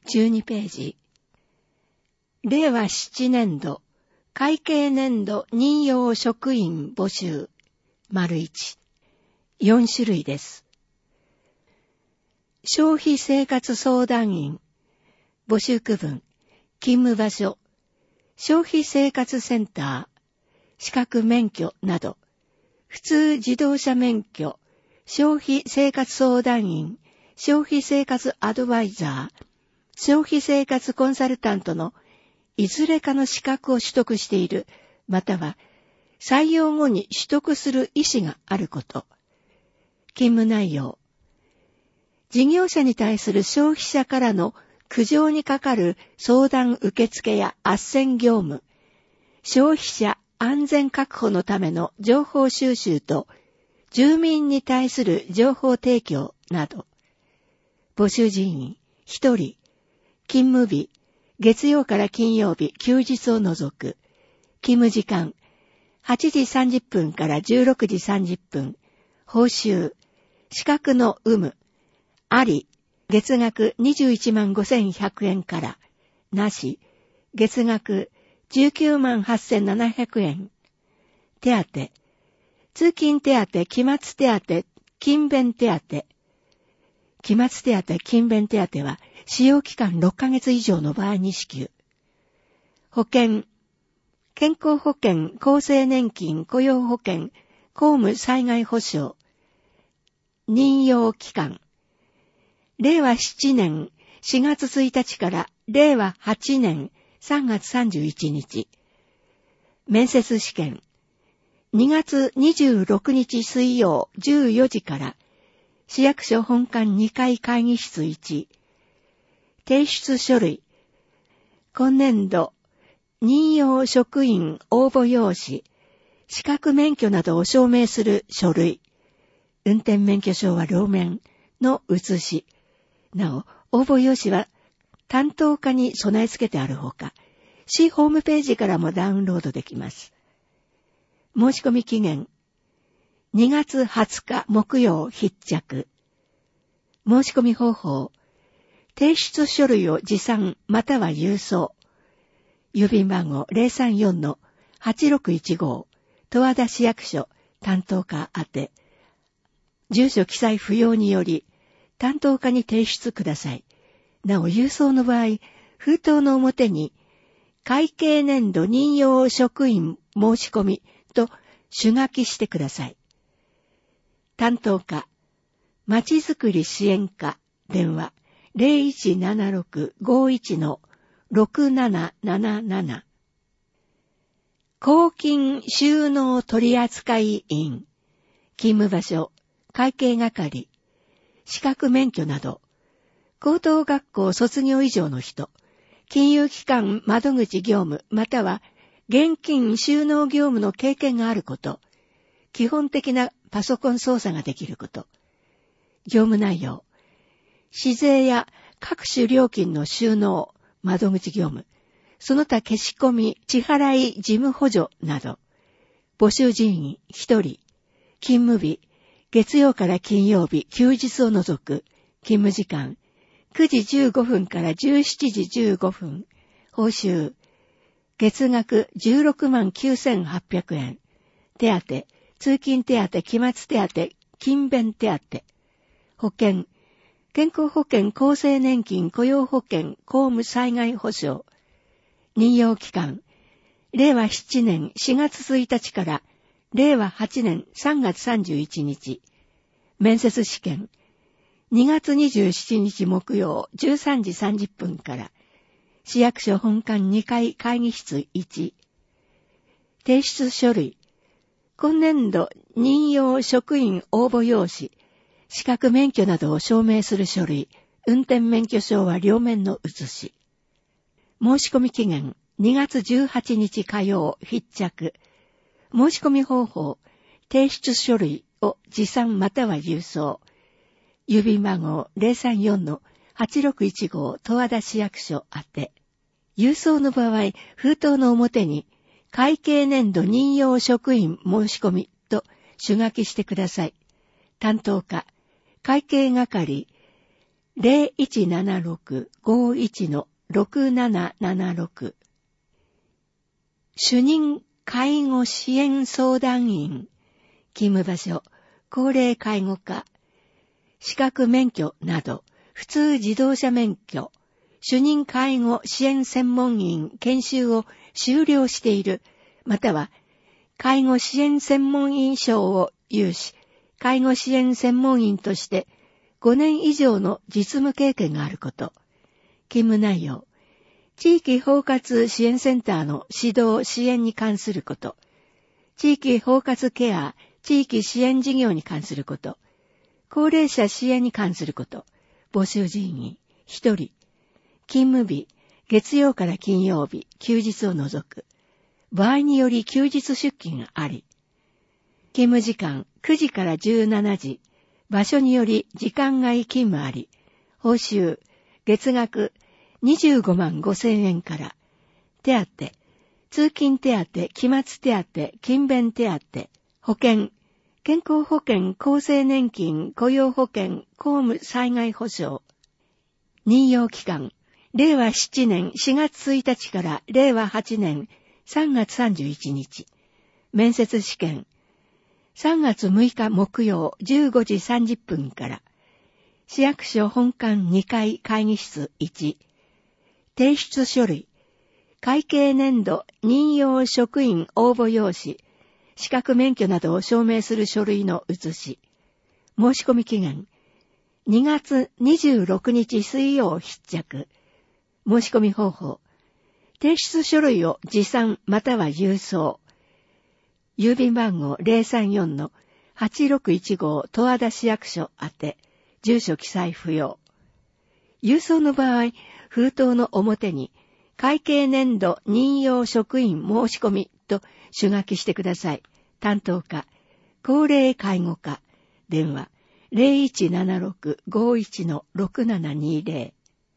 12ページ。令和7年度、会計年度任用職員募集、1。4種類です。消費生活相談員、募集区分、勤務場所、消費生活センター、資格免許など、普通自動車免許、消費生活相談員、消費生活アドバイザー、消費生活コンサルタントのいずれかの資格を取得している、または採用後に取得する意思があること。勤務内容。事業者に対する消費者からの苦情にかかる相談受付や斡旋業務、消費者安全確保のための情報収集と住民に対する情報提供など。募集人員1人、勤務日、月曜から金曜日、休日を除く。勤務時間、8時30分から16時30分。報酬、資格の有無、あり、月額21万5100円から、なし、月額19万8700円。手当、通勤手当、期末手当、勤勉手当。期末手当、勤勉手当は、使用期間6ヶ月以上の場合に支給。保険、健康保険、厚生年金、雇用保険、公務災害保障。任用期間。令和7年4月1日から令和8年3月31日。面接試験。2月26日水曜14時から市役所本館2階会議室1。提出書類。今年度、任用職員応募用紙、資格免許などを証明する書類。運転免許証は両面の写し。なお、応募用紙は担当課に備え付けてあるほか、市ホームページからもダウンロードできます。申し込み期限、2月20日木曜必着。申し込み方法、提出書類を持参または郵送。郵便番号 034-8615 十和田市役所担当課宛て。住所記載不要により担当課に提出ください。なお郵送の場合、封筒の表に会計年度任用職員申し込みと手書きしてください。担当課、まちづくり支援課、電話 0176-51-6777。公金収納取扱員、勤務場所、会計係、資格免許など、高等学校卒業以上の人、金融機関窓口業務または現金収納業務の経験があること、基本的なパソコン操作ができること、業務内容、市税や各種料金の収納、窓口業務、その他消し込み、支払い事務補助など、募集人員1人、勤務日、月曜から金曜日、休日を除く、勤務時間、9時15分から17時15分、報酬、月額16万9800円、手当、通勤手当、期末手当、勤勉手当、保険、健康保険、厚生年金、雇用保険、公務災害保障、任用期間、令和7年4月1日から令和8年3月31日、面接試験、2月27日木曜13時30分から、市役所本館2階会議室1、提出書類、今年度任用職員応募用紙、資格免許などを証明する書類、運転免許証は両面の写し。申し込み期限、2月18日火曜必着。申し込み方法、提出書類を持参または郵送。郵便番号 034-8615 十和田市役所宛て。郵送の場合、封筒の表に、会計年度任用職員申し込みと手書きしてください。担当課、会計係 0176-51-6776。主任介護支援相談員、勤務場所、高齢介護課、資格免許など、普通自動車免許、主任介護支援専門員研修を修了している、または、介護支援専門員証を有し、介護支援専門員として5年以上の実務経験があること、勤務内容、地域包括支援センターの指導支援に関すること、地域包括ケア、地域支援事業に関すること、高齢者支援に関すること、募集人員1人、勤務日、月曜から金曜日、休日を除く、場合により休日出勤があり、勤務時間9時から17時、場所により時間外勤務あり、報酬、月額25万5千円から、手当、通勤手当、期末手当、勤勉手当、保険、健康保険、厚生年金、雇用保険、公務災害保障。任用期間、令和7年4月1日から令和8年3月31日。面接試験、3月6日木曜15時30分から、市役所本館2階会議室1、提出書類、会計年度任用職員応募用紙、資格免許などを証明する書類の写し、申し込み期限、2月26日水曜必着、申し込み方法、提出書類を持参または郵送、郵便番号 034-8615 十和田市役所宛て、住所記載不要。郵送の場合、封筒の表に、会計年度任用職員申し込みと手書きしてください。担当課、高齢介護課、電話 0176-51-6720。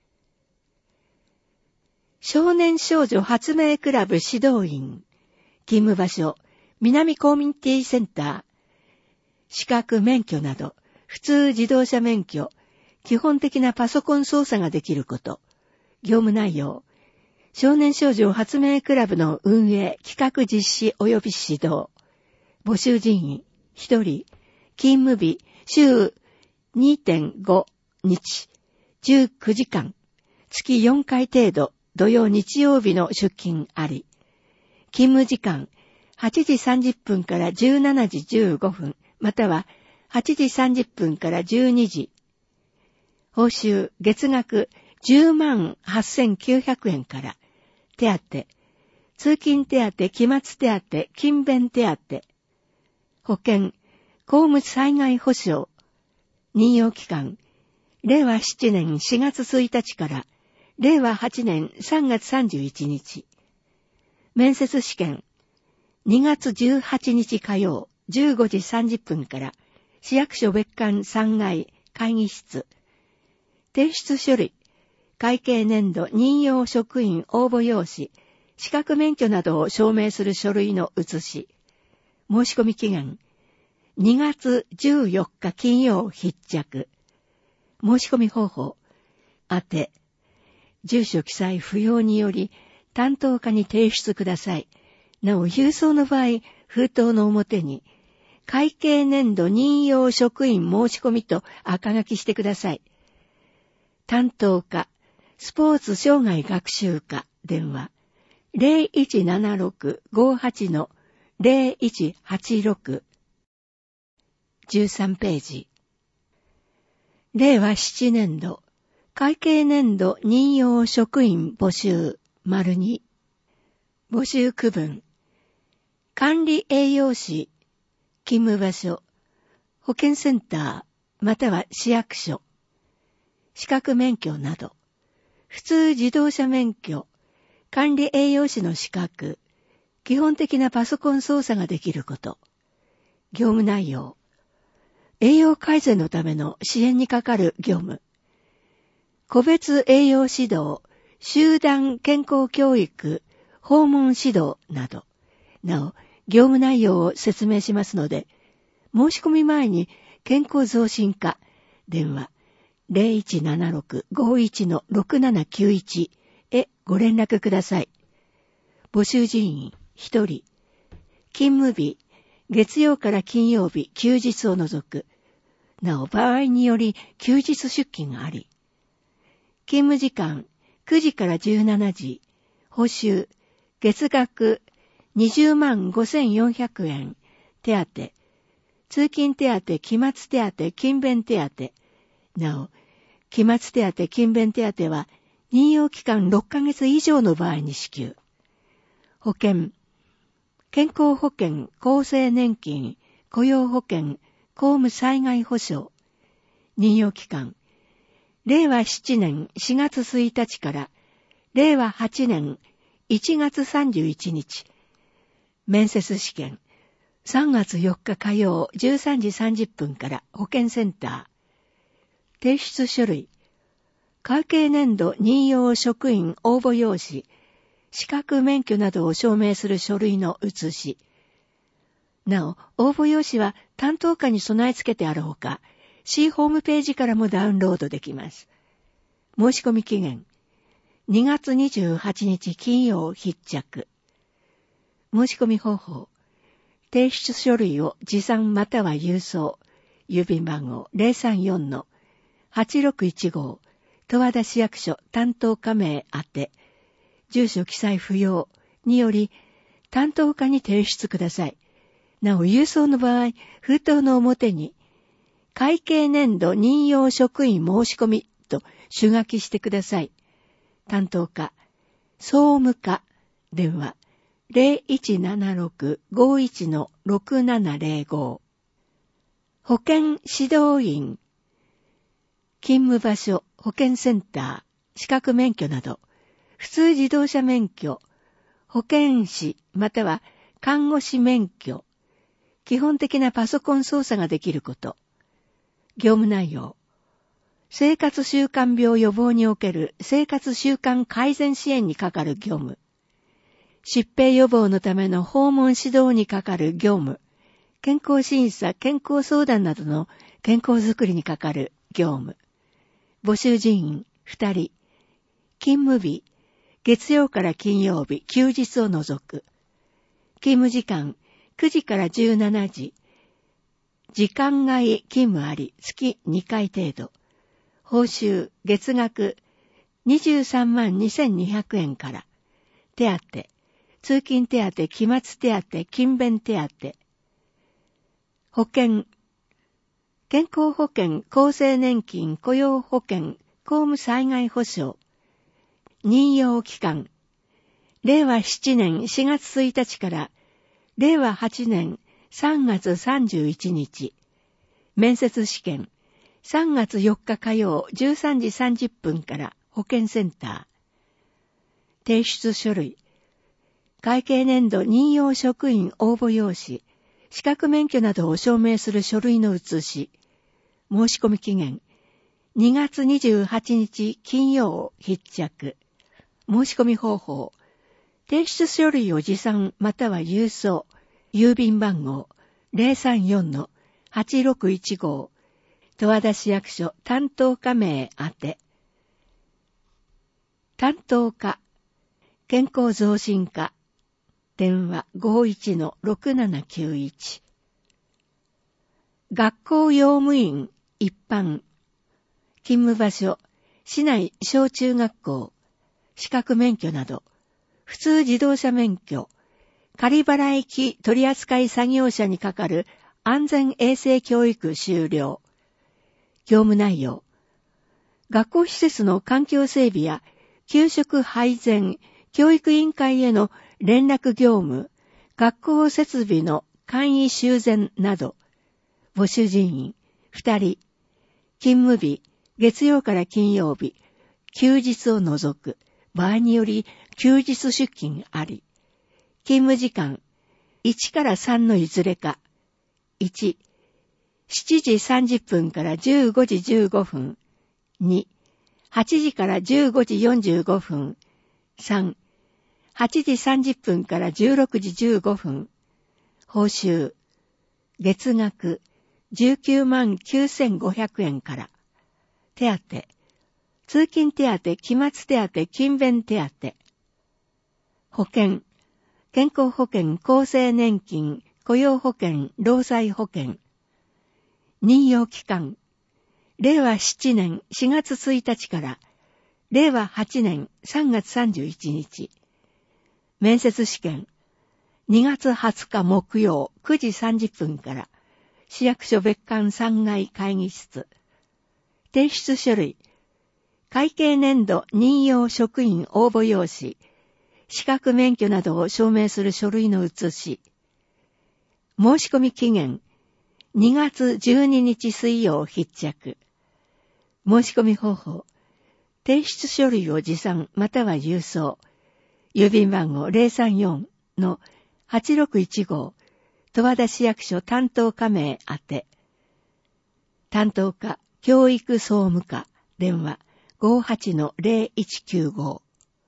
少年少女発明クラブ指導員、勤務場所、南コミュニティセンター、資格免許など、普通自動車免許、基本的なパソコン操作ができること、業務内容、少年少女発明クラブの運営、企画実施及び指導、募集人員、1人、勤務日、週 2.5 日、19時間、月4回程度、土曜日曜日の出勤あり、勤務時間、8時30分から17時15分、または8時30分から12時。報酬、月額10万8900円から、手当、通勤手当、期末手当、勤勉手当、保険、公務災害保障、任用期間、令和7年4月1日から、令和8年3月31日。面接試験、2月18日火曜15時30分から、市役所別館3階会議室。提出書類、会計年度任用職員応募用紙、資格免許などを証明する書類の写し。申し込み期限、2月14日金曜必着。申し込み方法、宛て、住所記載不要により、担当課に提出ください。なお、郵送の場合、封筒の表に、会計年度任用職員申し込みと赤書きしてください。担当課、スポーツ障害学習課、電話、0176-58-0186。13ページ。令和7年度、会計年度任用職員募集、02。募集区分。管理栄養士、勤務場所、保健センター、または市役所、資格免許など、普通自動車免許、管理栄養士の資格、基本的なパソコン操作ができること、業務内容、栄養改善のための支援にかかる業務、個別栄養指導、集団健康教育、訪問指導など、なお、業務内容を説明しますので、申し込み前に健康増進課、電話 0176-51-6791 へご連絡ください。募集人員1人。勤務日、月曜から金曜日、休日を除く。なお、場合により休日出勤があり。勤務時間、9時から17時。報酬、月額205,400円。手当、通勤手当、期末手当、勤勉手当。なお、期末手当、勤勉手当は、任用期間6ヶ月以上の場合に支給。保険、健康保険、厚生年金、雇用保険、公務災害保障。任用期間、令和7年4月1日から令和8年1月31日。面接試験、3月4日火曜13時30分から保健センター。提出書類、会計年度任用職員応募用紙、資格免許などを証明する書類の写し。なお、応募用紙は担当課に備え付けてあるほか、市ホームページからもダウンロードできます。申し込み期限、2月28日金曜必着。申し込み方法、提出書類を持参または郵送、郵便番号 034-8615 十和田市役所担当課名宛て、住所記載不要により担当課に提出ください。なお、郵送の場合、封筒の表に会計年度任用職員申し込みと手書きしてください。担当課、総務課、電話 0176-51-6705。保健指導員、勤務場所、保健センター、資格免許など、普通自動車免許、保健師または看護師免許、基本的なパソコン操作ができること。業務内容、生活習慣病予防における生活習慣改善支援に係る業務。疾病予防のための訪問指導に係る業務。健康審査、健康相談などの健康づくりに係る業務。募集人員2人。勤務日、月曜から金曜日、休日を除く。勤務時間、9時から17時。時間外勤務あり、月2回程度。報酬、月額232,200円から。手当、通勤手当、期末手当、勤勉手当。保険、健康保険、厚生年金、雇用保険、公務災害保障。任用期間、令和7年4月1日から令和8年3月31日。面接試験、3月4日火曜13時30分から保健センター。提出書類、会計年度任用職員応募用紙、資格免許などを証明する書類の写し。申し込み期限、2月28日金曜必着。申し込み方法、提出書類を持参または郵送、郵便番号 034-8615 十和田市役所担当課名宛て。担当課、健康増進課、電話 51-6791。学校用務員一般、勤務場所、市内小中学校、資格免許など、普通自動車免許、仮払い機取扱作業者に係る安全衛生教育終了。業務内容、学校施設の環境整備や給食配膳、教育委員会への連絡業務、学校設備の簡易修繕など。募集人員2人。勤務日、月曜から金曜日、休日を除く。場合により休日出勤あり。勤務時間、1から3のいずれか。1、7時30分から15時15分。2、8時から15時45分。3、8時30分から16時15分。報酬、月額19万9,500円から。 手当、通勤手当、期末手当、勤勉手当。保険、健康保険、厚生年金、雇用保険、労災保険。任用期間、令和7年4月1日から令和8年3月31日。面接試験、2月20日木曜9時30分から市役所別館3階会議室。提出書類、会計年度任用職員応募用紙、資格免許などを証明する書類の写し。申し込み期限、2月12日水曜必着。申し込み方法、提出書類を持参または郵送。郵便番号 034-8615 十和田市役所担当課名宛て。担当課教育総務課電話 58-0195。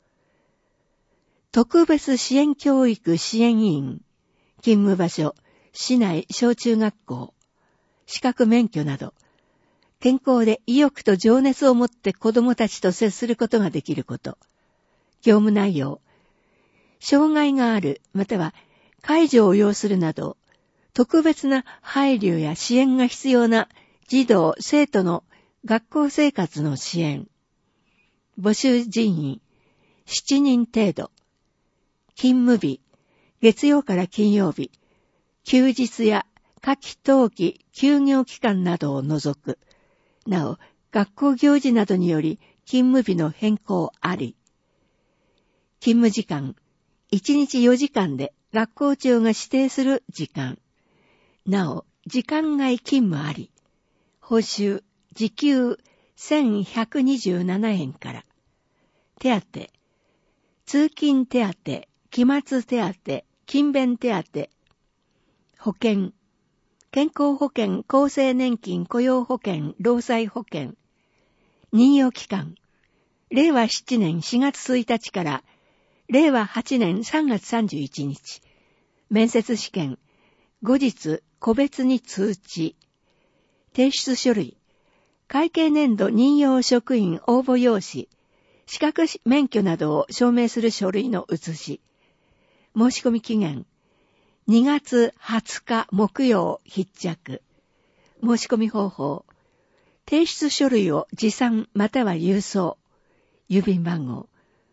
特別支援教育支援員勤務場所市内小中学校資格免許など健康で意欲と情熱を持って子どもたちと接することができること。業務内容、障害があるまたは介助を要するなど特別な配慮や支援が必要な児童生徒の学校生活の支援。募集人員7人程度。勤務日月曜から金曜日。休日や夏季冬季休業期間などを除く。なお学校行事などにより勤務日の変更あり。勤務時間1日4時間で学校長が指定する時間。なお、時間外勤務あり。報酬、時給1127円から。手当、通勤手当、期末手当、勤勉手当。保険、健康保険、厚生年金、雇用保険、労災保険。任用期間、令和7年4月1日から令和8年3月31日。面接試験、後日個別に通知。提出書類、会計年度任用職員応募用紙、資格免許などを証明する書類の写し。申し込み期限、2月20日木曜必着。申し込み方法、提出書類を持参または郵送。郵便番号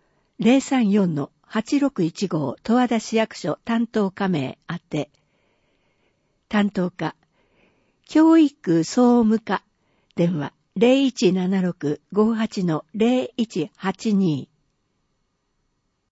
034-8615 十和田市役所担当課名宛て。担当課教育総務課電話 0176-58-0182